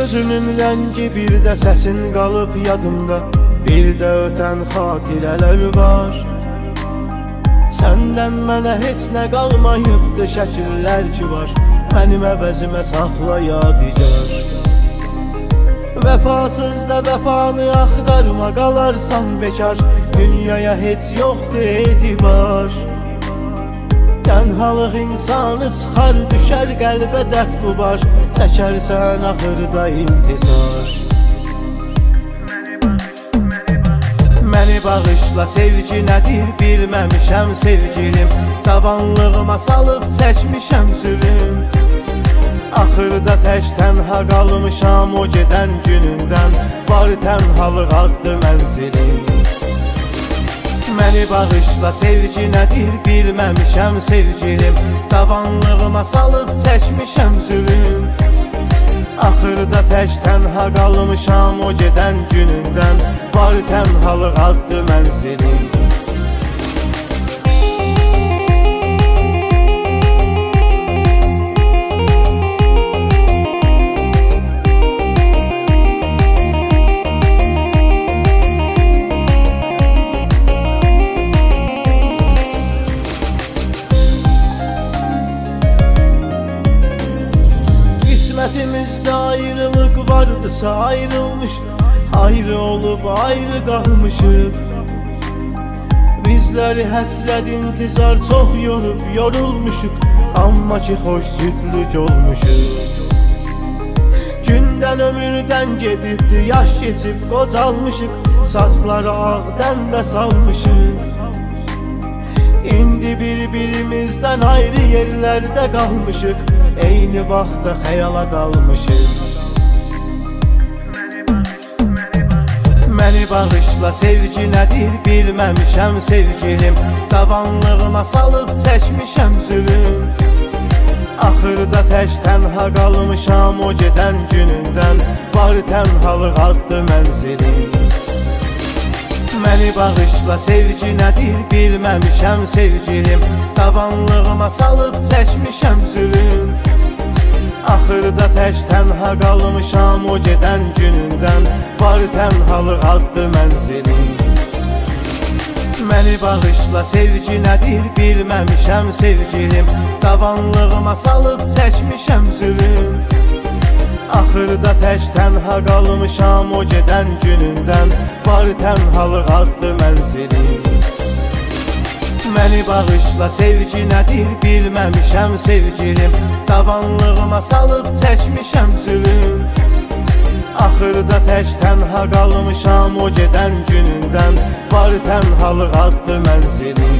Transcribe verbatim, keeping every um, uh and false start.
gözünün rəngi, bir də səsin qalıb yadımda, bir də ötən xatirələr var. Səndən mənə heç nə qalmayıbdı, şəkillər ki var, mənim əvəzimə saxla yadigar. Vəfasız da vəfanı axtarma, qalarsan bekar, dünyaya heç yoxdur etibar. Tənhalıq insanı sıxar, düşər qəlbə dərd qubar, çəkərsən axırda intizar. Məni bağışla, sevgi nədir bilməmişəm sevgilim, cavanlığıma salıb çəkmişəm zülüm. Axırda tək tənha qalmışam o gedən günündən, var tənhalıq addı mənzilim. Məni bağışla, sevgi nədir bilməmişəm sevgilim, cavanlığıma salıb çəkmişəm zülüm. Axırda tək tənha qalmışam o gedən günündən, var tənhalıq addı mənzilim. Qismətimizdə ayrılıq vardısa ayrılmışıq, ayrı olub ayrı qalmışıq. Bizləri həsrət intizar çox yorub yorulmuşuq, amma ki xoş südlük olmuşuq. Gündən ömürdən gedibdi, yaş keçib qocalmışıq, saçları ağdən də salmışıq. İndi bir-birimizdən ayrı yerlərdə qalmışıq, eyni vaxtda xəyala dalmışıq. Məni bağışla, sevgi nədir bilməmişəm sevgilim, cavanlığıma salıb çəkmişəm zülüm. Axırda tək tənha qalmışam o gedən günündən, var tənhalıq addı mənzilim. Məni bağışla, sevgi nədir bilməmişəm sevgilim, cavanlığıma salıb çəkmişəm zülüm. Axırda tək tənha qalmışam o gedən günündən, var tənhalıq addı mənzilim. Məni bağışla, sevgi nədir bilməmişəm sevgilim, cavanlığıma salıb çəkmişəm zülüm. Axırda tək tənha qalmışam o gedən günündən, var tənhalıq addı mənzilim. Məni bağışla, sevgi nədir bilməmişəm sevgilim, cavanlığıma salıb çəkmişəm zülüm. Axırda tək tənha qalmışam o gedən günündən, var tənhalıq addı mənzilim.